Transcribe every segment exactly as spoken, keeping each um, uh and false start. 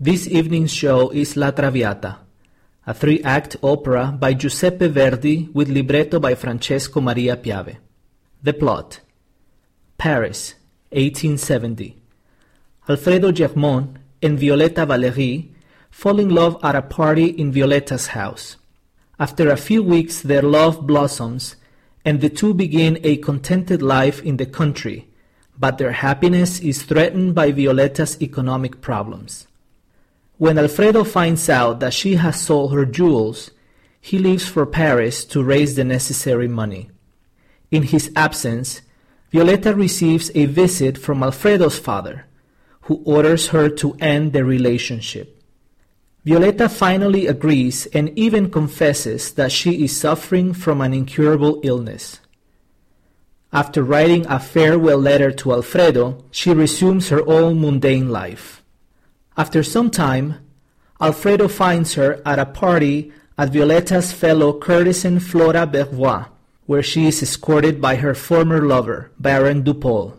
This evening's show is La Traviata, a three-act opera by Giuseppe Verdi with libretto by Francesco Maria Piave. The plot: Paris, eighteen seventy. Alfredo Germont and Violetta Valéry fall in love at a party in Violetta's house. After a few weeks, their love blossoms, and the two begin a contented life in the country, but their happiness is threatened by Violetta's economic problems. When Alfredo finds out that she has sold her jewels, he leaves for Paris to raise the necessary money. In his absence, Violetta receives a visit from Alfredo's father, who orders her to end the relationship. Violetta finally agrees and even confesses that she is suffering from an incurable illness. After writing a farewell letter to Alfredo, she resumes her own mundane life. After some time, Alfredo finds her at a party at Violetta's fellow courtesan Flora Bervois, where she is escorted by her former lover, Baron Dupol.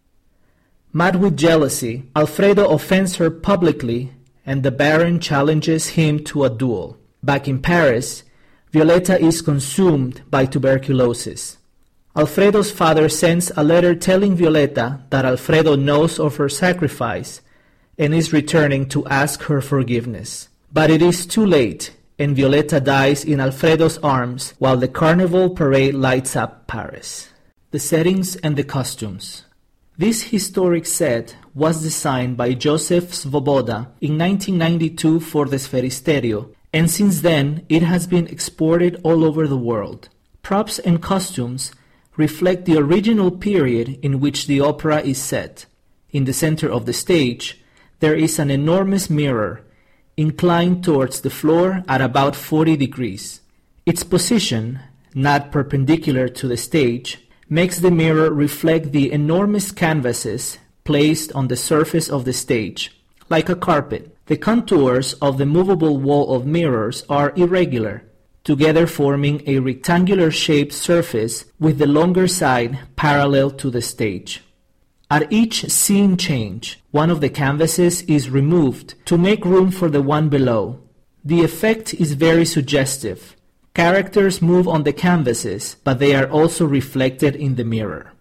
Mad with jealousy, Alfredo offends her publicly, and the Baron challenges him to a duel. Back in Paris, Violetta is consumed by tuberculosis. Alfredo's father sends a letter telling Violetta that Alfredo knows of her sacrifice and is returning to ask her forgiveness. But it is too late, and Violetta dies in Alfredo's arms while the carnival parade lights up Paris. The settings and the costumes. This historic set was designed by Joseph Svoboda in nineteen ninety-two for the Sferisterio, and since then it has been exported all over the world. Props and costumes reflect the original period in which the opera is set. In the center of the stage, there is an enormous mirror, inclined towards the floor at about forty degrees. Its position, not perpendicular to the stage, makes the mirror reflect the enormous canvases placed on the surface of the stage, like a carpet. The contours of the movable wall of mirrors are irregular, together forming a rectangular-shaped surface with the longer side parallel to the stage. At each scene change, one of the canvases is removed to make room for the one below. The effect is very suggestive. Characters move on the canvases, but they are also reflected in the mirror.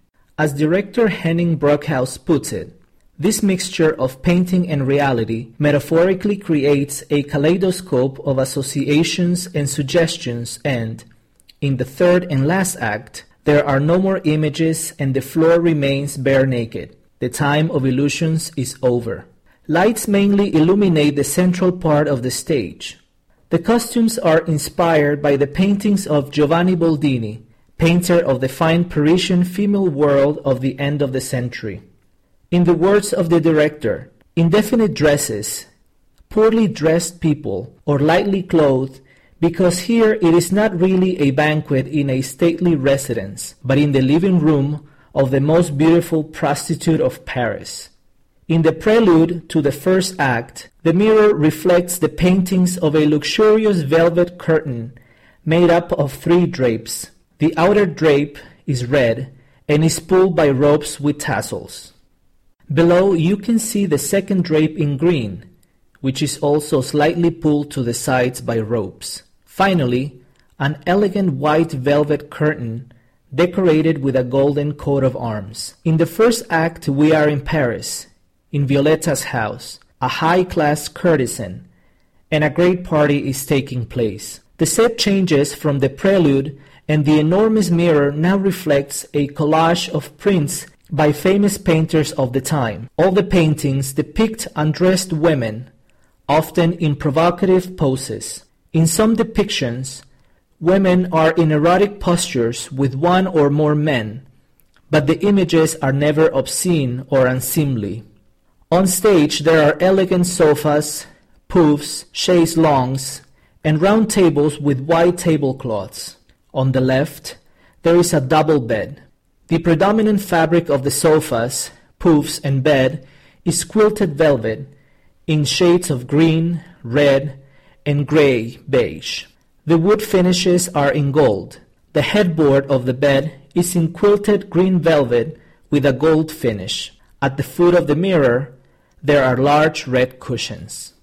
As director Henning Brockhaus puts it, this mixture of painting and reality metaphorically creates a kaleidoscope of associations and suggestions, and, in the third and last act, there are no more images and the floor remains bare naked. The time of illusions is over. Lights mainly illuminate the central part of the stage. The costumes are inspired by the paintings of Giovanni Boldini, painter of the fine Parisian female world of the end of the century. In the words of the director, indefinite dresses, poorly dressed people, or lightly clothed, because here it is not really a banquet in a stately residence, but in the living room of the most beautiful prostitute of Paris. In the prelude to the first act, the mirror reflects the paintings of a luxurious velvet curtain made up of three drapes. The outer drape is red and is pulled by ropes with tassels. Below you can see the second drape in green, which is also slightly pulled to the sides by ropes. Finally, an elegant white velvet curtain decorated with a golden coat of arms. In the first act we are in Paris, in Violetta's house, a high-class courtesan, and a great party is taking place. The set changes from the prelude, and the enormous mirror now reflects a collage of prints by famous painters of the time. All the paintings depict undressed women, often in provocative poses. In some depictions, women are in erotic postures with one or more men, but the images are never obscene or unseemly. On stage there are elegant sofas, poufs, chaises longues, and round tables with white tablecloths. On the left, there is a double bed. The predominant fabric of the sofas, poufs, and bed is quilted velvet in shades of green, red, and gray beige. The wood finishes are in gold. The headboard of the bed is in quilted green velvet with a gold finish. At the foot of the mirror, There are large red cushions.